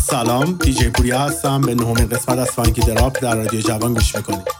سلام، دیجی پوریا هستم. به 9مین قسمت از فانکی دراپ در رادیو جوان گوش میکنید.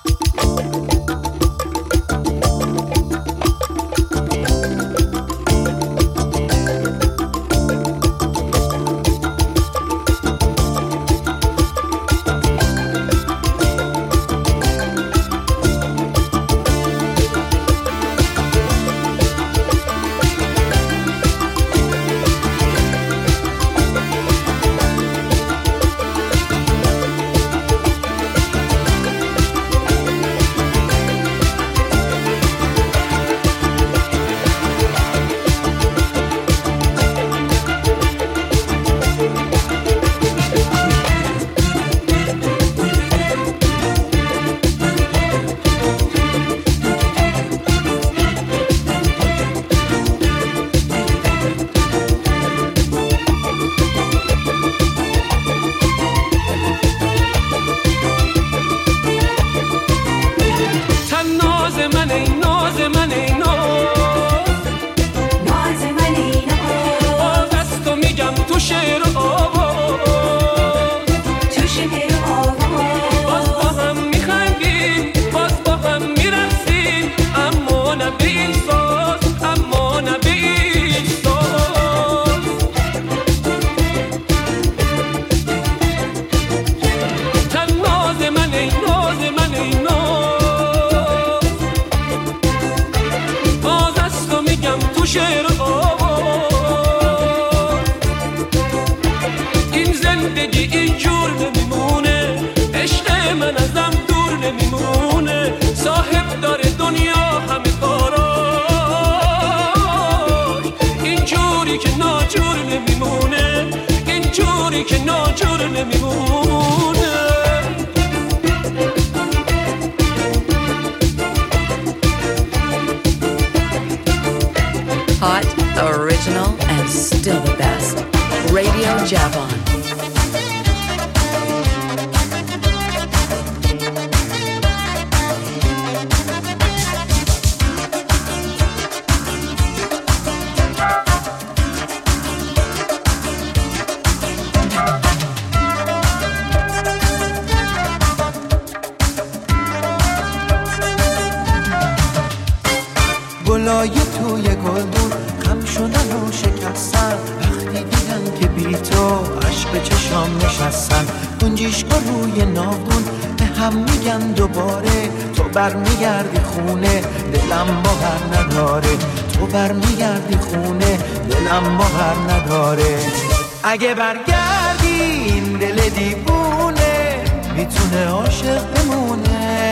Hot, original, and still the best. Radio Javon. گلای توی گلدون خم شدن و شکستن، وقتی دیدن که بی تو عشق چشام نشستن. گنجیشکا روی ناودون به هم میگن دوباره، تو برمیگردی خونه دلم باور نداره، تو برمیگردی خونه دلم باور نداره. اگه برگردی این دل دیوونه میتونه عاشق بمونه،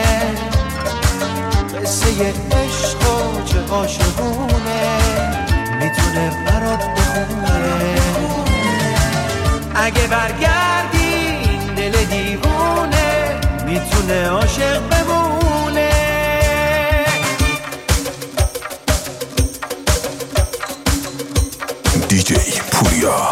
قصه عشق و چه عاشقونه میتونه برات بخونه. اگه برگردی این دل دیوونه میتونه عاشق بمونه. دیجی پوریا.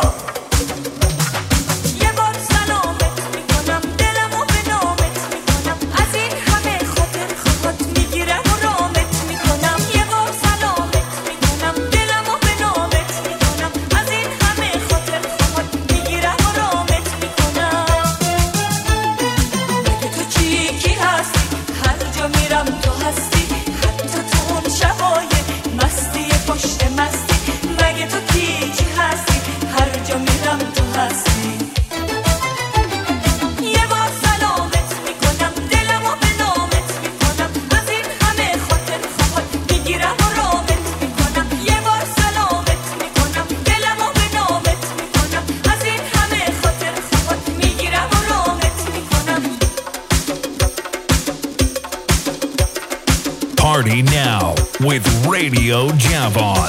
Party now with Radio Javon.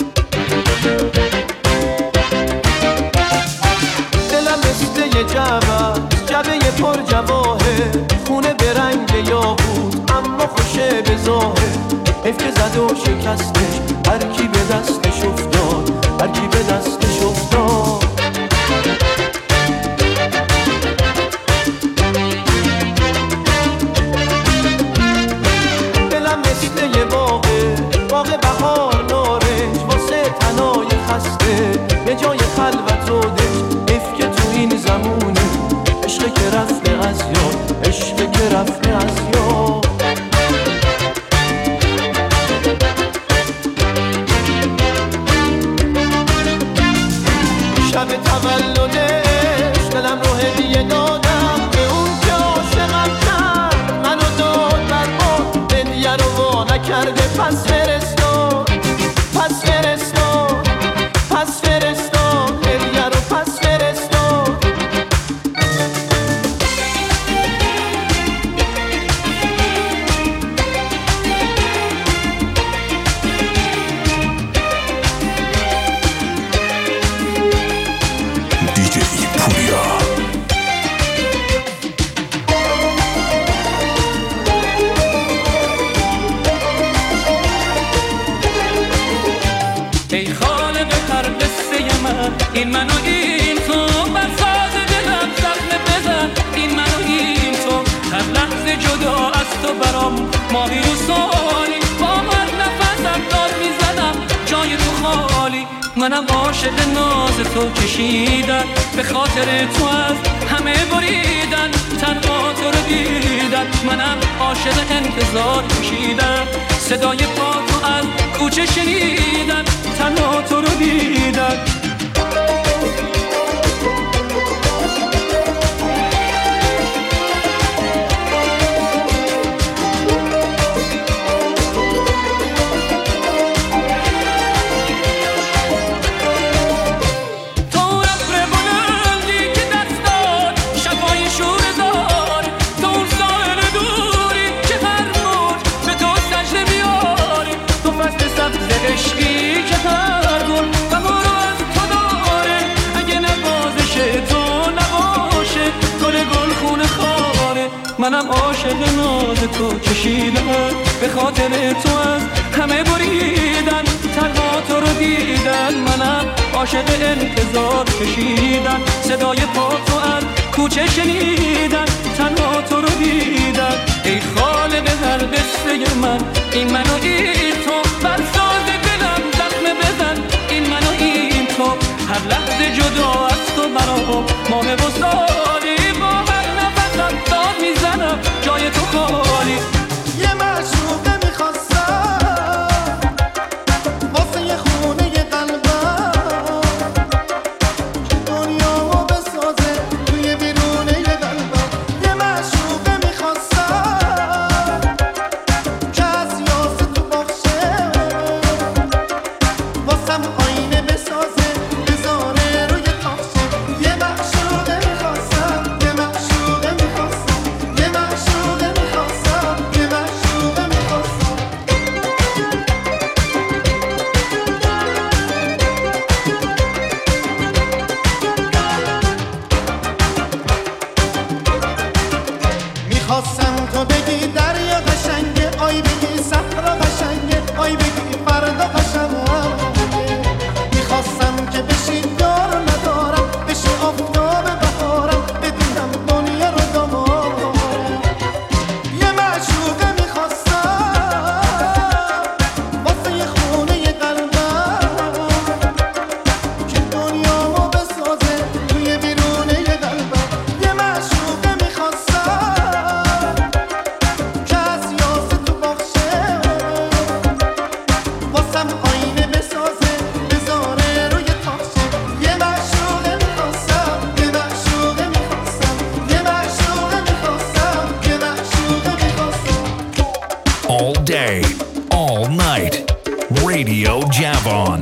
جمع حیف که زد و شکستش، هر کی به دستش افتاد، هر کی به دستش افتاد. دلم مثل یه باغ بهار نارنج، واسه تنای خسته به جای خلوت و دنج. حیف که تو این زمونه عشق که رفته از یاد، عشق که رفته از یاد. شب تولدش دلم رو هدیه دادم به اون که عاشقم کرد، منو داد برباد، هدیه رو وا نکرده. پس فرستاد، پس فرستاد، پس فرستاد، هدیه رو پس فرستاد. دیجی پوریا. ای خالق هر قصه من، این منو این تو، بر ساز دلم زخم بزن. این منو این تو، هر لحظه جدا از تو برام ماهی و سالی. با هر نفسم داد میزنم جای تو خالی. منم عاشق ناز تو کشیدن، به خاطر تو از همه بریدن، تنها تو رو دیدن. منم عاشق انتظار کشیدن، صدای پا تو از کوچه شنیدن، تنها تو رو دیدن. عشقی که هر گل بهار از تو داره، اگه نوازش تو نباشه گل گل خونه خاره. منم عاشق ناز تو کشیدم، به خاطر تو از همه بریدن، تنها تو رو دیدن. منم عاشق انتظار کشیدن، صدای پا تو از کوچه شنیدن، تنها تو رو دیدن. ای خالق هر قصه من، این منو این تو، بر ساز دلم زخم بزن. این منو این تو، هر لحظه جدا از تو برام ماه و سالی. با هر نفسم داد میزنم جای تو خالی. یه معشوقه میخواستم واسه یه خونه یه قلبم، که دنیامو بسازه توی بیرونه یه قلبم. یه معشوقه میخواستم که از یاسه تو باخشه، واسم آینه بسازه بذاره روی تاخشه. یه معشوقه میخواستم، یه معشوقه میخواستم، یه معشوقه میخواستم، یه معشوقه میخواستم. میخواستم تو بگی دریا قشنگه، آی بگی صحرا قشنگه، آی بگی فردا قشنگه. میخواستم که بشی دار ندارم، بشی آفتاب بهارم، بدونم دنیا رو دامارم. یه معشوقه میخواستم واسه یه خونه یه قلبم، که دنیامو بسازه توی بیرونه یه قلبم. یه معشوقه میخواستم که از یاسه تو باخشه، واسم آینه بسازه بذاره روی تاخشه. یه معشوقه میخواستم، یه معشوقه میخواستم، یه معشوقه میخواستم، یه معشوقه میخواستم. All day, all night. Radio Javon.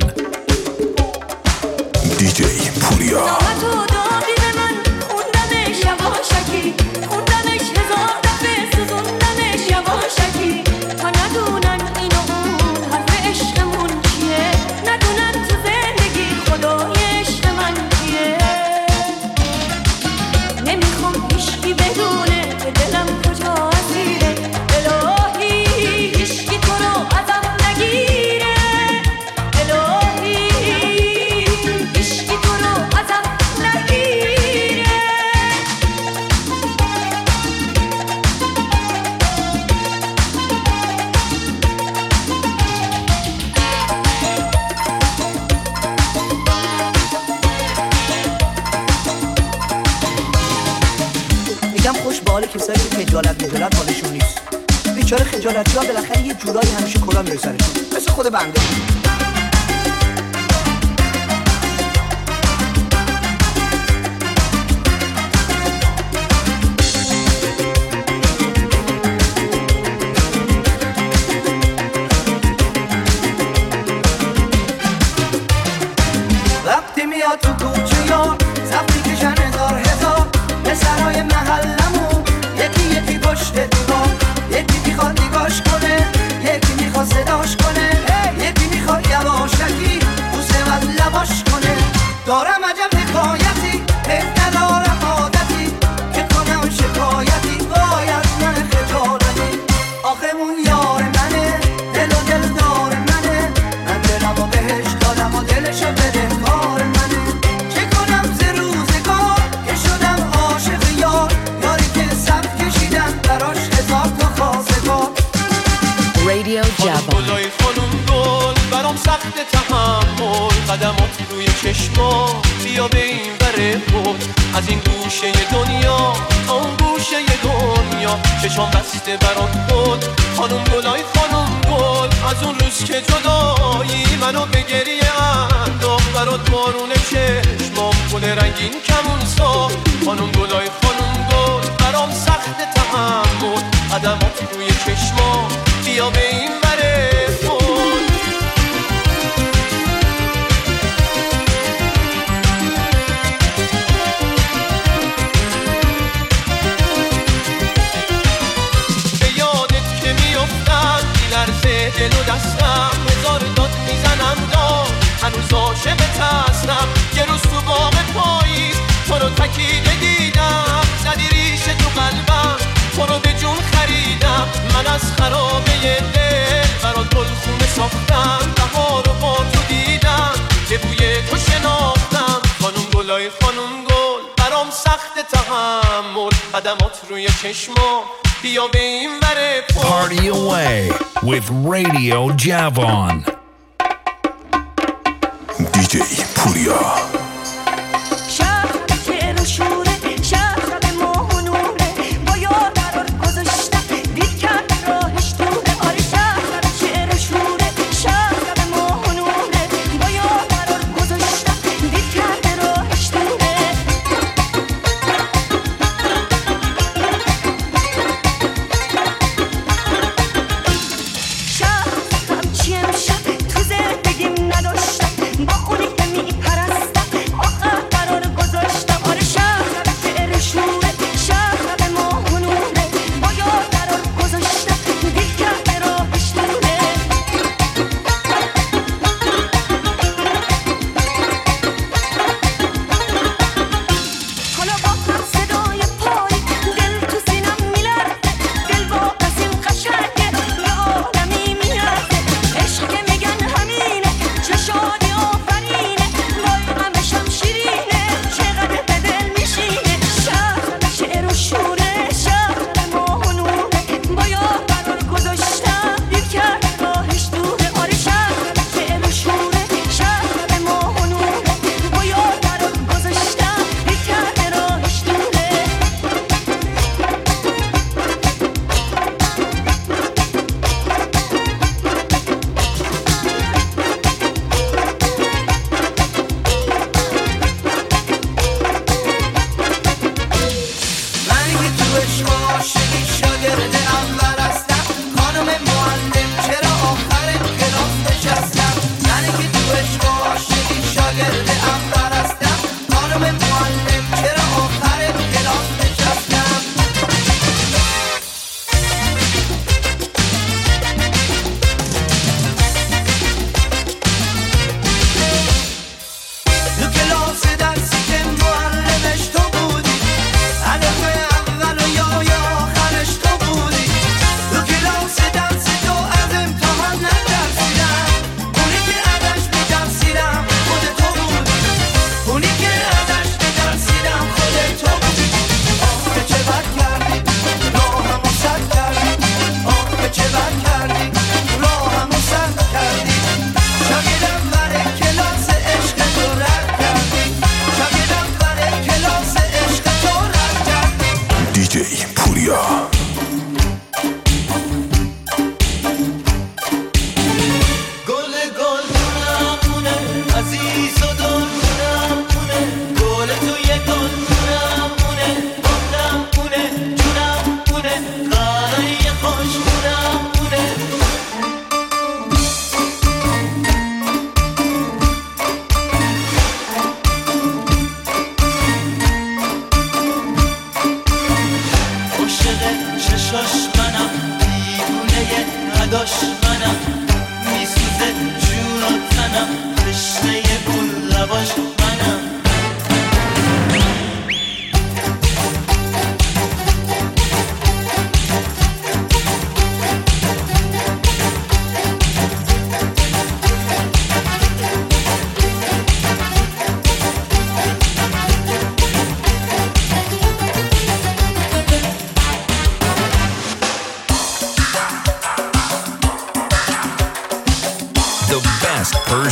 DJ پوریا. تو دادی به من، خوندمش یواشکی، خوندمش هزار دفعه، سوزوندمش یواشکی. تا ندونن این و اون حرف عشقمون چیه، ندونن تو زندگی خدای عشق من کیه. نمیخوام هیچکی بدونه که دلم کجا اسیره، الهی هیچکی تو رو ازم خجالتی‌ها بالاخره یه جورایی همیشه کلا میره سرشون، مثل خود بنده. وقتی میاد تو کوچه یا زفتی کشن هزار پسرای محلمون یکی پشت دیوار، یکی میخواد نگاش کنه، یکی میخواد صداش کنه، یکی میخواد یواشکی بوسه از لباش کنه. دارم عجب حکایتی ندارم عادتی که کنم شکایتی وای از من خجالتی. آخه اون یار منه، دل و دل دار منه، من دلم و بهش دادم و دلشو بده کار منه. چه کنم ز روزگار که شدم عاشق یار، یاری که صف کشیدم براش هزار تا خواستگار. Radio Jabon. گلای خانم گل برام سخت تحمل، قدمات روی چشما بیا به این بره بود، از این گوشه دنیا اون گوشه دنیا چشم بسته برات بود. خانم گلای خانم گل از اون روز که جدایی منو به گریه انداخت، برات بارون چشمام گل رنگین کمون ساخت. خانم گلای خانم گل برام سخت تحمل، قدمات روی چشما بیا به این بره بود. به یادت که میافتم میلرزه دل و دستم، هزار داد میزنم داد هنوز عاشقت هستم. یه روز تو باغ پاییز تو رو تکیده دیدم، زدی ریشه تو قلبم تو رو به جون خریدم. من از خرابه دل برات گلخونه ساختم، بهار رو با تو دیدم که بوی تو شناختم. خانم گلای خانم گل برام سخت تحمل، قدمات روی چشما بیا به این وره پل. Party away with Radio Javon. DJ Purya. شهر که رو شوره، شهر به ماهنوره، با یار قرار گذاشتم دید کرد راهش دوره. آره شهر که رو شوره، شهر به ماهنوره، با یار قرار گذاشتم دید کرد راهش دوره. شهر همچی امشب تو زندگیم نداشتم، با اونی که میپرستم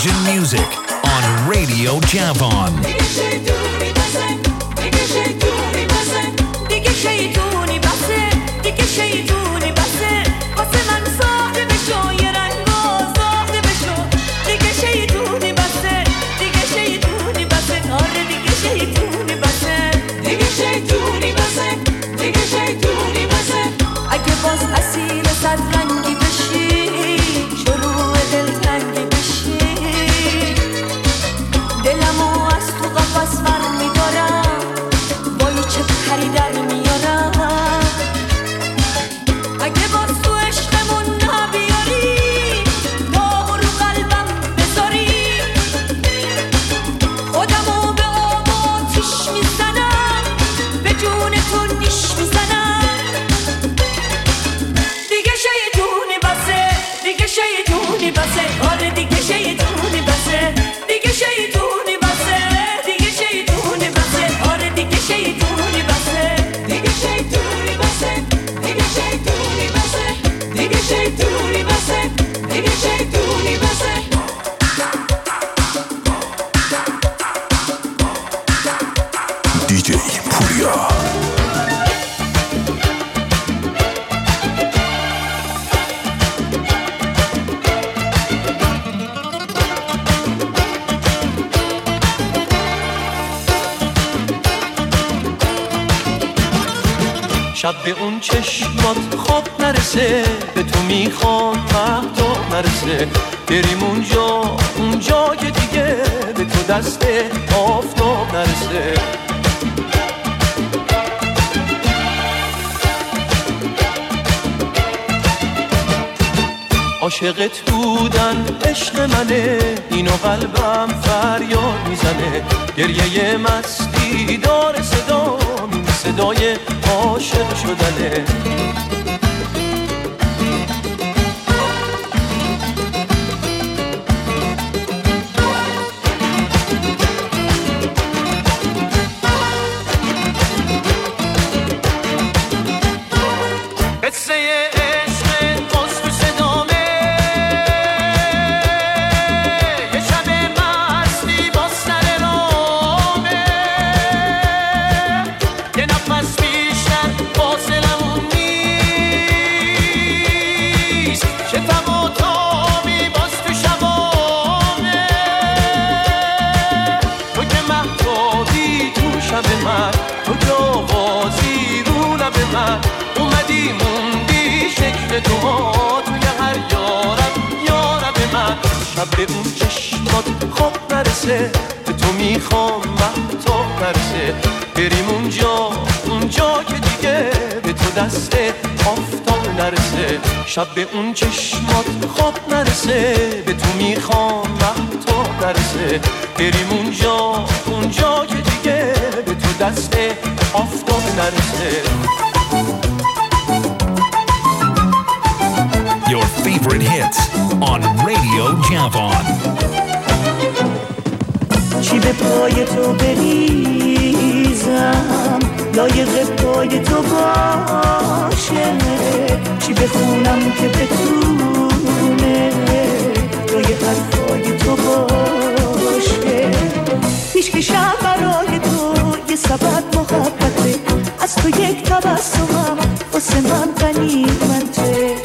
Persian music on Radio Javon. اگه باز اسیر صد رنگی بشی شروع دلتنگی بشی دلمو از تو قفس بر میدارم وای چه پری در میارم اگه باز تو عشقمون نبیاری داغ رو قلبم بذاری خودمو به آب آتیش میزنم به جون تو نیش میزنم شیطونی بسه آره دیگه شیطونی بسه دیگه شیطونی بسه دیگه شیطونی بسه آره دیگه شیطونی بسه دیگه شیطونی بسه دیگه شیطونی بسه دیگه شیطونی بسه دیگه شیطونی بسه دیجی پوریا. شب به اون چشمات خواب نرسه به تو میخوام مهتاب نرسه بریم اونجا که دیگه به تو دست آفتاب نرسه عاشقت بودن عشق منه اینو قلبم فریاد میزنه گریه مستی داره صدا صدای عاشق شدنه قصه عشق باز تو صدامه یه شب مستی باز سر رامه یه نفس بیشتر فاصلمون نیست شتم و تابی باز تو شبامه تو که مهتابی تو شب من تو که آوازی رو لب من اومدی موندی شکل تو ها توی هر یارب من شب به اون چشمات خواب نرسه به تو میخوام مهتاب نرسه بریم اونجا که دیگه به تو دست آفتاب نرسه شب به اون چشمات خواب نرسه به تو میخوام مهتاب نرسه بریم اونجا که دیگه به تو دست آفتاب نرسه Your favorite hits on Radio Javon. چی به پای تو بریزم لایق پای تو باشه چی بخونم که بتونه جای حرفای تو باشه پیش کشم برای تو یه سبب محبته از تو یک تبسمم واسه من غنیمته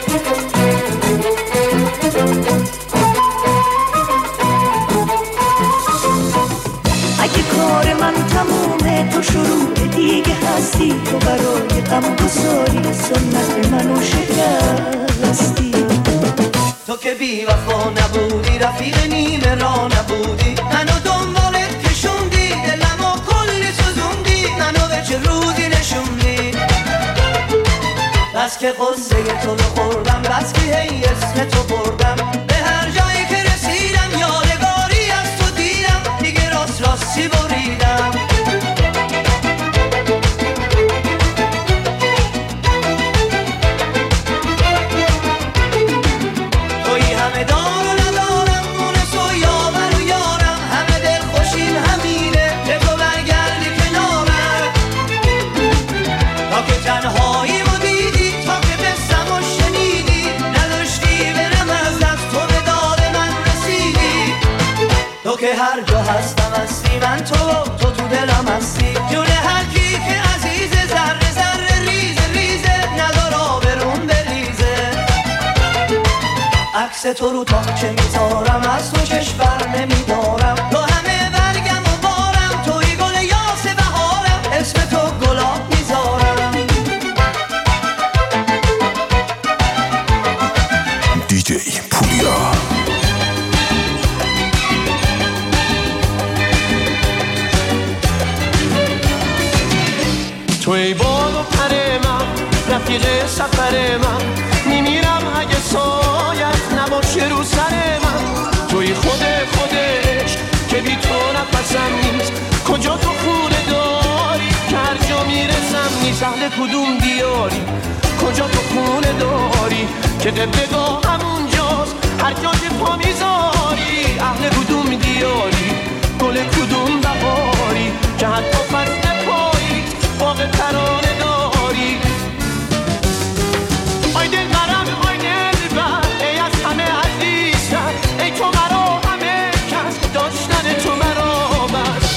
اگه کار من تمومه تو شروع دیگه هستی تو برای غم گساری سنت منو شکستی تو که بی وفا نبودی رفیق نیمه را نبودی منو دنبالت کشوندی دلمو کلی سوزوندی منو به چه روزی نشوندی بس که قصه تو رو خوردم بس که هی اسم تو بردم به هر جایی که رسیدم یادگاری از تو دیدم دیگه راستی بریدم توی همه دار و ندارم مونس و یاور و یارم همه دل خوشیم همینه که تو برگردی کنارم تا که تنهایی و دیدی تا که بستم و شنیدی نداشتی برم از دست تو که هر جا هستم هستی، من تو دلم هستی. جون هر کی که عزیزه، ذره ذره ریزه ریزه، ندار آبرون بریزه. عکس تو رو تاقچه میذارم، از تو چشم بر نمیدارم. تو همه برگم و بارم، توی گل یاس بهارم، اسم تو گلاب میذارم. دیجی پوریا. تو ای باد و پر من، رفیق سفر من، میمیرم اگه سایت نباشه رو سر من. توی خودش که بی تو نفسم نیست، کجا تو خونه داری که هر جا میرسم نیست. اهل کدوم دیاری، کجا تو خونه داری که قبلگاه همونجاست هر جا که پا میذاری. اهل کدوم دیاری، گل کدوم بهاری که حتی فصل پاییز باغ ترانه داری. آی دل برم، آی دل بر، ای از همه عزیزتر، ای تو مرا همه کس، داشتن تو مرا بس.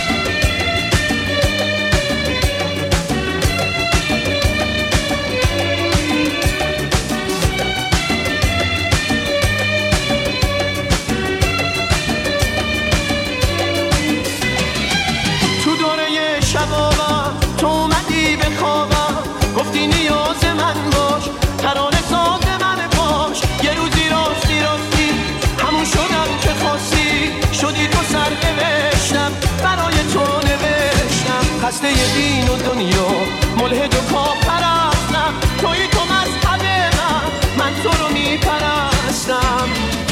تو دوره شبابم تو اومدی به خوابم، گفتی نیاز من باش، ترانه ساز من باش. یه روزی راستی همون شدم که خواستی، شدی تو سر نوشتم، برای تو نوشتم. خسته دین و دنیا، ملحد و کافرستم، توی تو مذهب من تو رو میپرستم.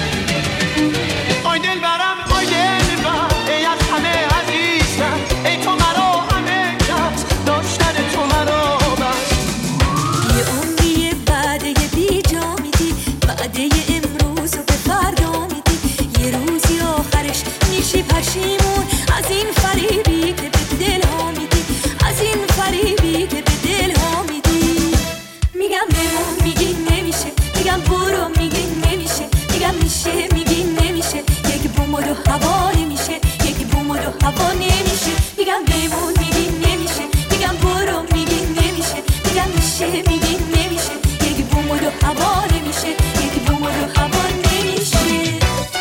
آی دل برم، آی دل بر، ای از همه عزیزتر، ای تو مرا همه کس، داشتن تو مرا بس. یه عمریه بعده یه بی جا میدی، بعده یه امروز رو به فردا میدی. یه روزی آخرش میشی پشیمون از این فریبی که به دل ها میدی، از این فریبی که به دل ها میدی. میگم بمون، میگی نمیشه، میگم برو، میگی نمیشه، میگم میشه، میگی نمیشه. یک بوم و دو هوا نمیشه، یک بوم و دو هوا نمیشه. میگم بمون، میگی نمیشه، میگم برو، میگی نمیشه، میگم میشه، میگی نمیشه. یک بوم و دو هوا نمیشه، یک بوم و دو هوا نمیشه.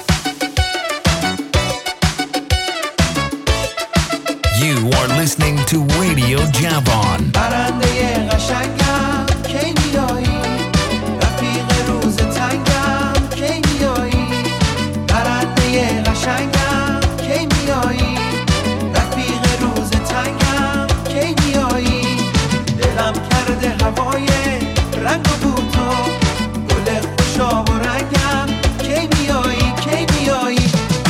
You are listening to Radio Javon. برنده قشنگم کی میایی، رفیق روز تنگم کی میایی. برنده قشنگم کی میایی، رفیق روز تنگم کی میایی. دلم کرده هوای رنگ و بوتو، گل خوشاب و رنگم کی میایی، کی میایی.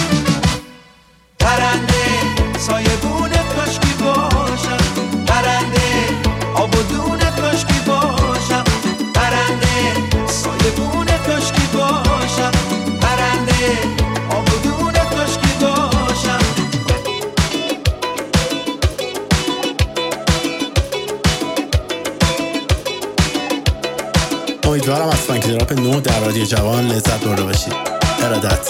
برنده سایبون کاشکی باشم، برنده آب و دون کاشکی باشم، برنده سایبون کاشکی باشم، برنده آب و دون کاشکی باشم. امیدوارم از فانکی دراپ 9 در رادیو جوان لذت برده باشید. ارادت.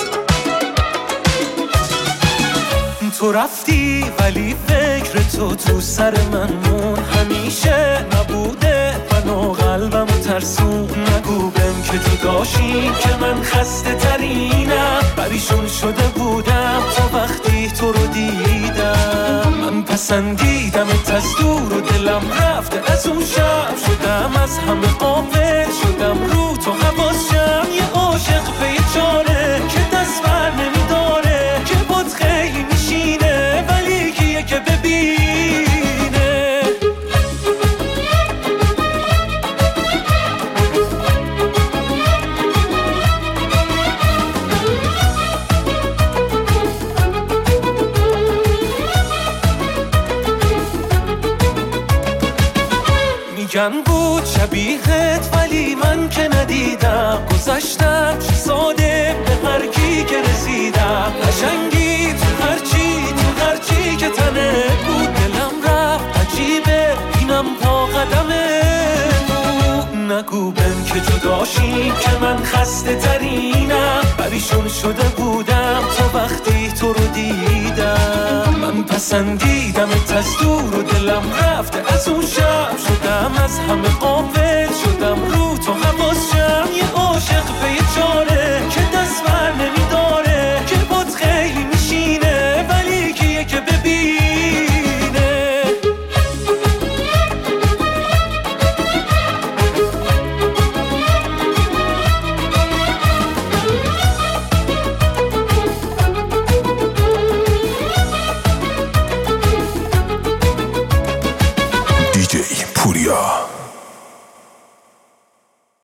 تو رفتی ولی فکر تو سر من مون، همیشه نبوده من و قلبم ترسون. نگو بهم که تو داشتی که من خسته ترینم، پریشون شده بودم تا وقتی تو رو دیدم. من پسندیدم از دور و دلم رفته از اون شب، شدم از همه غافل، شدم رو تو حواسم. یه عاشق به یه چاره که دست بر نمیداره، که بود خیلی میشینه ولی کیه که ببینه. میگن بود شبیهت ولی من که ندیدم، گذشتم ساده به هر کی که رسیدم. قشنگی تو هرچی که تنه بود، دلم رفت عجیبه اینم تا قدمه بود. نگو بهم که جداشی که من خسته ترینم، پریشون شده بودم تا وقتی تو تو رو دیدم، من پسندیدمت از دور و دلم رفته از اون شب، شدم از همه غافل، شدم رو تو